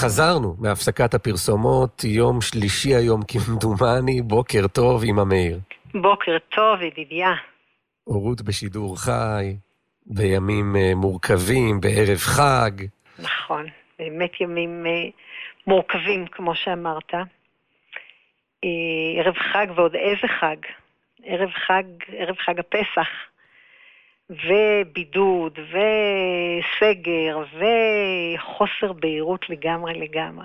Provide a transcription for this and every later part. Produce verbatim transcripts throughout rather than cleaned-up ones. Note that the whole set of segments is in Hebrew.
חזרנו מהפסקת הפרסומות, יום שלישי היום כמדומני, בוקר טוב עם המאיר. בוקר טוב, ידידיה. אורות בשידור חי, בימים מורכבים, בערב חג. נכון, באמת ימים מורכבים, כמו שאמרת. ערב חג ועוד איזה חג? ערב חג, ערב חג הפסח. ובידוד, וסגר, וחוסר בהירות לגמרי לגמרי.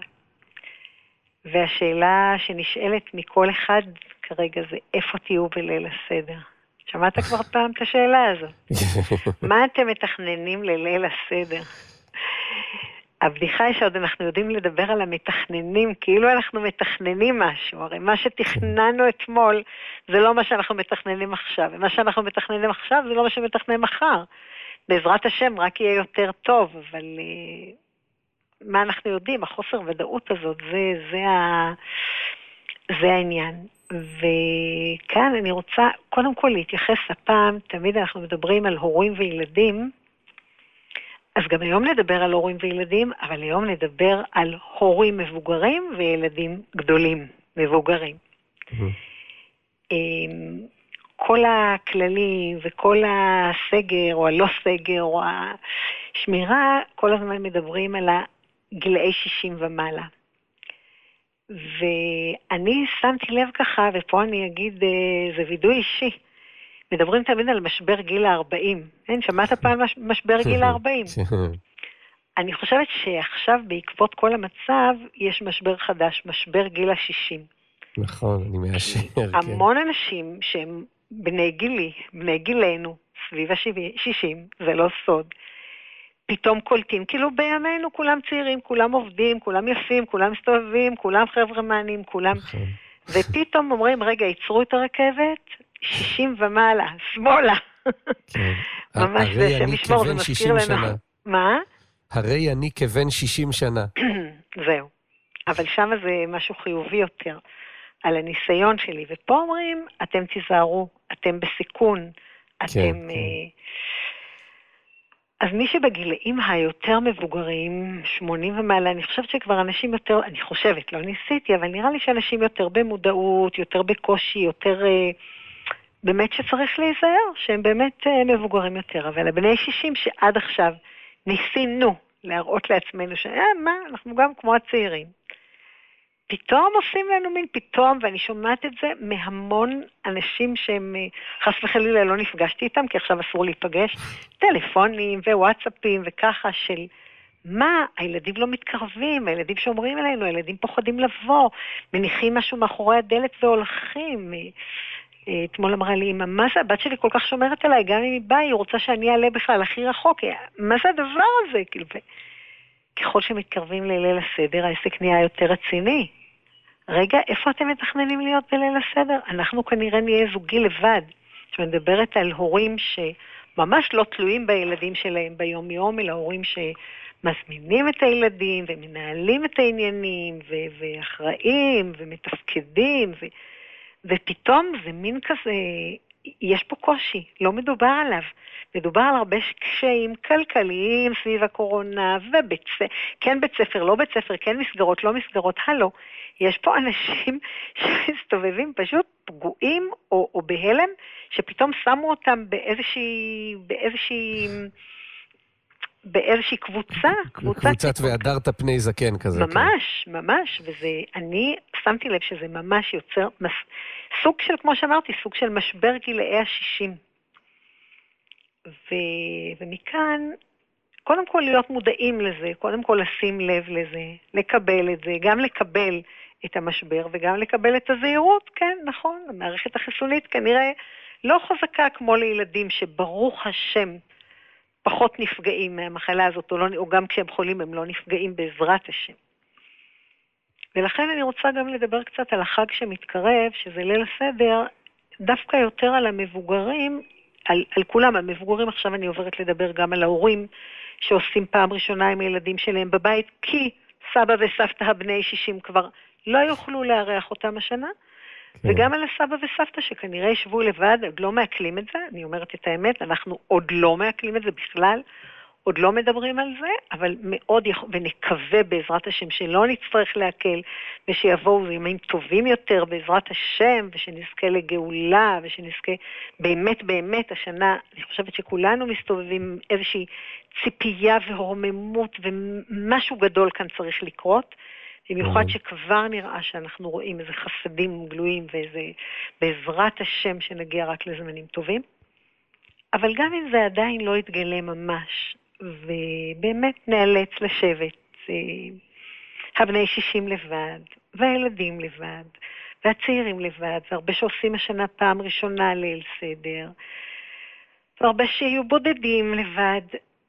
והשאלה שנשאלת מכל אחד כרגע זה, איפה תהיו בליל הסדר? שמעת כבר פעם את השאלה הזו? מה אתם מתכננים לליל הסדר? הבדיחה היא שעוד אנחנו יודעים לדבר על המתכננים, כאילו אנחנו מתכננים משהו, הרי מה שתכננו אתמול זה לא מה שאנחנו מתכננים עכשיו, ומה שאנחנו מתכננים עכשיו זה לא מה שמתכנן מחר. בעזרת השם רק יהיה יותר טוב, אבל uh, מה אנחנו יודעים, החוסר ודאות הזאת, זה, זה, ה, זה העניין. וכאן אני רוצה קודם כל להתייחס הפעם, תמיד אנחנו מדברים על הורים וילדים, אז גם היום נדבר על הורים וילדים, אבל היום נדבר על הורים מבוגרים וילדים גדולים, מבוגרים. Mm-hmm. כל הכללים וכל הסגר או הלא סגר או השמירה, כל הזמן מדברים על הגילאי שישים ומעלה. ואני שמתי לב ככה, ופה אני אגיד, זה וידוי אישי, מדברים תמיד על משבר גיל ה-ארבעים. אין, שמעת פעם משבר גיל ה-ארבעים? אני חושבת שעכשיו בעקבות כל המצב יש משבר חדש, משבר גיל ה-שישים. נכון, אני מאשר. המון אנשים שהם בני גילי, בני גילנו, סביב ה-שישים, זה לא סוד, פתאום קולטים, כאילו בימינו כולם צעירים, כולם עובדים, כולם יפים, כולם מסתובבים, כולם חבר'ה מענים, כולם... ופתאום אומרים, רגע, ייצרו את הרכבת, שישים ומעלה, שמאלה. ממש זה שמשמור, זה מזכיר לנו. מה? הרי אני כבן שישים שנה. זהו. אבל שם זה משהו חיובי יותר, על הניסיון שלי. ופה אומרים, אתם תיזהרו, אתם בסיכון, אתם... אז מי שבגילאים היותר מבוגרים, שמונים ומעלה, אני חושבת שכבר אנשים יותר, אני חושבת, לא ניסיתי, אבל נראה לי שאנשים יותר במודעות, יותר בקושי, יותר, באמת שצריך להיזהר, שהם באמת מבוגרים יותר. אבל הבני שישים שעד עכשיו ניסינו להראות לעצמנו, שאה, מה, אנחנו גם כמו הצעירים. פתאום עושים לנו מין פתאום, ואני שומעת את זה מהמון אנשים שהם, חס וחלילה לא נפגשתי איתם, כי עכשיו אסור להיפגש, טלפונים ווואטסאפים וככה של, מה, הילדים לא מתקרבים, הילדים שאומרים אלינו, הילדים פוחדים לבוא, מניחים משהו מאחורי הדלת והולכים. אתמול אמרה לי, מה זה, הבת שלי כל כך שומרת עליי, גם אם היא באה, היא רוצה שאני אעלה בכלל הכי רחוק, מה זה הדבר הזה? כאילו, ככל שמתקרבים לליל הסדר, העסק נהיה יותר רציני. רגע, איפה אתם מתכננים להיות בליל הסדר? אנחנו כנראה נהיה זוגי לבד, שמדברת על הורים שממש לא תלויים בילדים שלהם ביום יום, אלא הורים שמזמינים את הילדים ומנהלים את העניינים ו- ואחראים ומתפקדים, ו- ופתאום זה מין כזה, יש פה קושי, לא מדובר עליו. מדובר על הרבה קשיים כלכליים סביב הקורונה, ובית ספר, כן בית ספר, לא בית ספר, כן מסגרות, לא מסגרות, הלו. יש פה אנשים שמסתובבים פשוט פגועים או, או בהלם, שפתאום שמו אותם באיזושהי, באיזושהי, באיזושהי קבוצה. קבוצת והדרת פני זקן כזה. ממש, כן. ממש, וזה, אני שמתי לב שזה ממש יוצר, מס, סוג של, כמו שאמרתי, סוג של משבר גילאי השישים. ו... ומכאן, קודם כל להיות מודעים לזה, קודם כל לשים לב לזה, לקבל את זה, גם לקבל את המשבר וגם לקבל את הזהירות, כן, נכון, המערכת החיסונית כנראה לא חזקה כמו לילדים שברוך השם פחות נפגעים מהמחלה הזאת, או, לא, או גם כשהם חולים הם לא נפגעים בעזרת השם. ולכן אני רוצה גם לדבר קצת על החג שמתקרב, שזה ליל הסדר, דווקא יותר על המבוגרים, על, על כולם, המבוגרים. עכשיו אני עוברת לדבר גם על ההורים שעושים פעם ראשונה עם הילדים שלהם בבית, כי סבא וסבתא הבני שישים כבר לא יוכלו לארח אותם השנה, כן. וגם על הסבא וסבתא שכנראה ישבו לבד, עוד לא מעכלים את זה, אני אומרת את האמת, אנחנו עוד לא מעכלים את זה בכלל, עוד לא מדברים על זה, אבל מאוד יכול, ונקווה בעזרת השם שלא נצטרך להקל, ושיבואו ימים טובים יותר בעזרת השם, ושנזכה לגאולה, ושנזכה באמת באמת השנה, אני חושבת שכולנו מסתובבים איזושהי ציפייה והורממות, ומשהו גדול כאן צריך לקרות, במיוחד שכבר נראה שאנחנו רואים איזה חסדים גלויים, ואיזה בעזרת השם שנגיע רק לזמנים טובים. אבל גם אם זה עדיין לא יתגלה ממש, ובאמת נאלץ לשבת, הבני שישים לבד, והילדים לבד, והצעירים לבד, והרבה שעושים השנה פעם ראשונה ליל סדר, והרבה שיהיו בודדים לבד,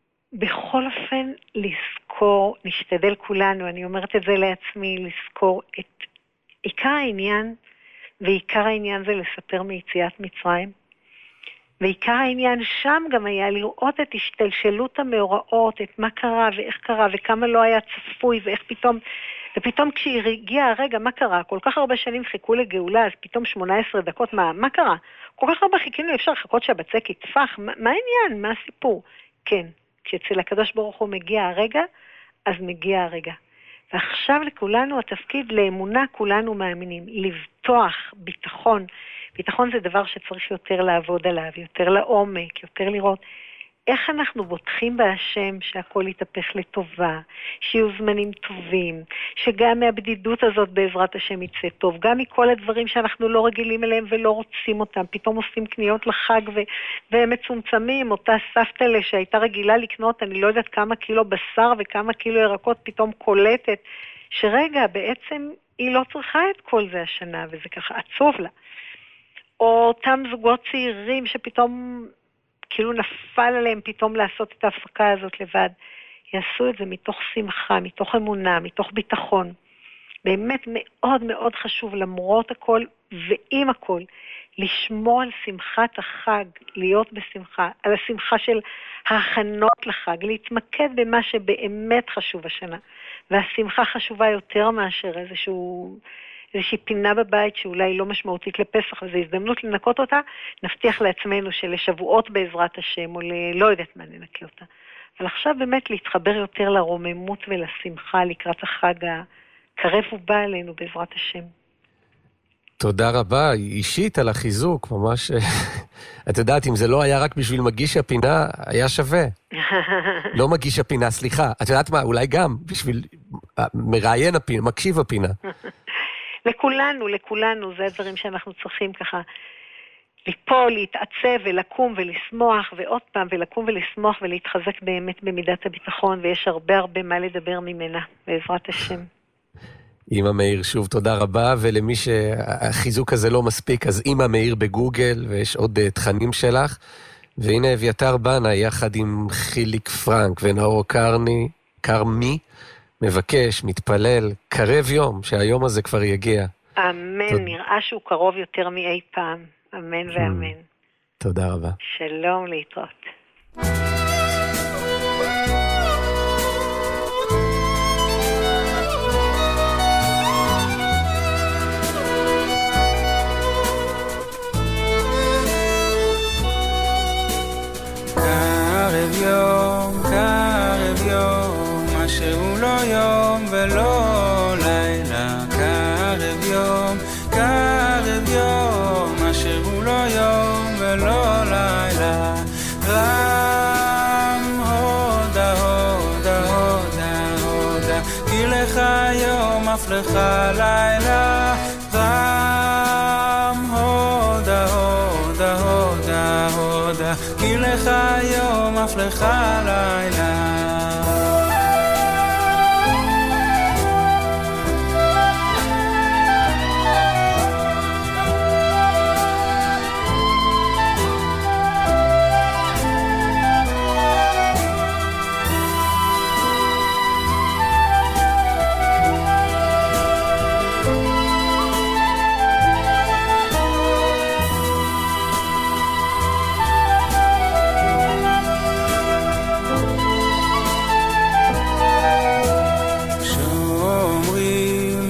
בכל אופן לזכור, נשתדל כולנו, אני אומרת את זה לעצמי, לזכור את עיקר העניין, ועיקר העניין זה לספר מיציאת מצרים, ועיקר העניין שם גם היה לראות את השתלשלות המאורעות, את מה קרה ואיך קרה וכמה לא היה צפוי ואיך פתאום, ופתאום כשהגיע הרגע מה קרה, כל כך הרבה שנים חיכו לגאולה, אז פתאום שמונה עשרה דקות, מה, מה קרה? כל כך הרבה חיכינו, אפשר לחכות שהבצק יתפח, מה, מה העניין? מה הסיפור? כן, כשאצל הקדוש ברוך הוא מגיע הרגע, אז מגיע הרגע. ועכשיו לכולנו התפקיד לאמונה, כולנו מאמינים, לבטוח ביטחון, ביטחון זה דבר שצריך יותר לעבוד עליו, יותר לעומק, יותר לראות איך אנחנו בוטחים בהשם שהכל יתהפך לטובה, שיהיו זמנים טובים, שגם מהבדידות הזאת בעזרת השם יצא טוב, גם מכל הדברים שאנחנו לא רגילים אליהם ולא רוצים אותם, פתאום עושים קניות לחג ו- והם מצומצמים, אותה סבתא שהייתה רגילה לקנות, אני לא יודעת כמה קילו בשר וכמה קילו ירקות, פתאום קולטת, שרגע בעצם היא לא צריכה את כל זה השנה, וזה ככה עצוב לה. או אותם זוגות צעירים שפתאום כאילו נפל עליהם פתאום לעשות את ההפקה הזאת לבד, יעשו את זה מתוך שמחה, מתוך אמונה, מתוך ביטחון. באמת מאוד מאוד חשוב למרות הכל ועם הכל, לשמור על שמחת החג, להיות בשמחה, על השמחה של ההכנות לחג, להתמקד במה שבאמת חשוב השנה. והשמחה חשובה יותר מאשר איזשהו... איזושהי פינה בבית שאולי לא משמעותית לפסח, וזו הזדמנות לנקות אותה, נבטיח לעצמנו שלשבועות בעזרת השם, או לא יודעת מה ננקה אותה. אבל עכשיו באמת להתחבר יותר לרוממות ולשמחה לקראת החג הקרב ובא עלינו בעזרת השם. תודה רבה, אישית על החיזוק, ממש, את יודעת, אם זה לא היה רק בשביל מגיש הפינה, היה שווה. לא מגיש הפינה, סליחה, את יודעת מה, אולי גם בשביל מראיין הפינה, מקשיב הפינה. לכולנו, לכולנו, זה הדברים שאנחנו צריכים ככה ליפול, להתעצב ולקום ולשמוח, ועוד פעם ולקום ולשמוח ולהתחזק באמת במידת הביטחון, ויש הרבה הרבה מה לדבר ממנה, בעזרת השם. אמא מאיר, שוב תודה רבה, ולמי שהחיזוק הזה לא מספיק, אז אמא מאיר בגוגל, ויש עוד תכנים שלך, והנה אביתר בנה, יחד עם חיליק פרנק ונאור קרני, קרמי, מבקש, מתפלל, קרב יום, שהיום הזה כבר יגיע. אמן, תוד... נראה שהוא קרוב יותר מאי פעם. אמן ואמן. תודה רבה. שלום, להתראות. קרב יום, קרב יום, מה שהוא לא יום ולא לילה. קרב יום, קרב יום, מה שהוא לא יום ולא לילה. רם הודה, הודה, הודה, הודה, כי לך יום אף לך לילה. רם הודה, הודה, הודה, הודה, כי לך יום אף לך לילה.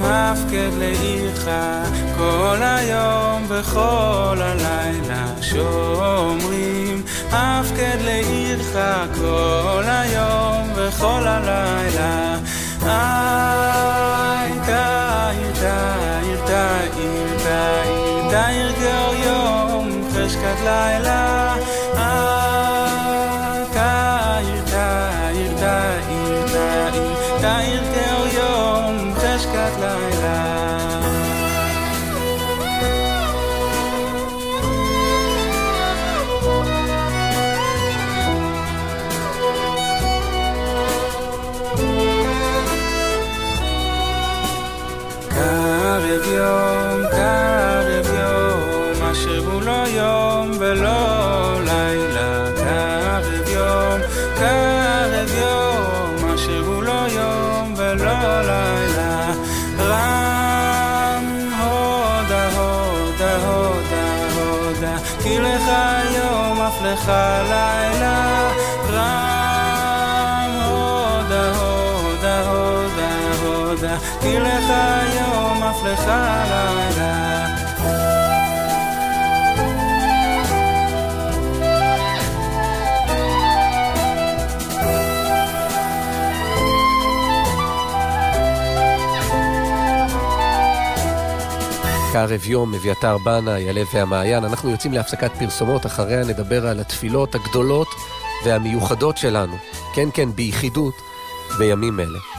הפקד לעירך כל היום וכל הלילה שומרים הפקד לעירך כל היום וכל הלילה איי תאיר תאיר תאיר תאיר תאיר גאור יום חשכת לילה איי תאיר תאיר תאיר תאיר תאיר גאור יום חשכת לילה קרב יום, קרב יום, אשר הוא לא יום ולא לילה. קרב יום, קרב יום, אשר הוא לא יום ולא לילה. רם הודה, הודה, הודה, הודה, כי לך יום אף לך לילה. רם הודה, הודה, הודה, הודה, כי לך יום אף לך לילה. קרב יום, אביתר בנה, יעלה והמעיין. אנחנו יוצאים להפסקת פרסומות, אחריה נדבר על התפילות הגדולות והמיוחדות שלנו. כן, כן, ביחידות בימים אלה.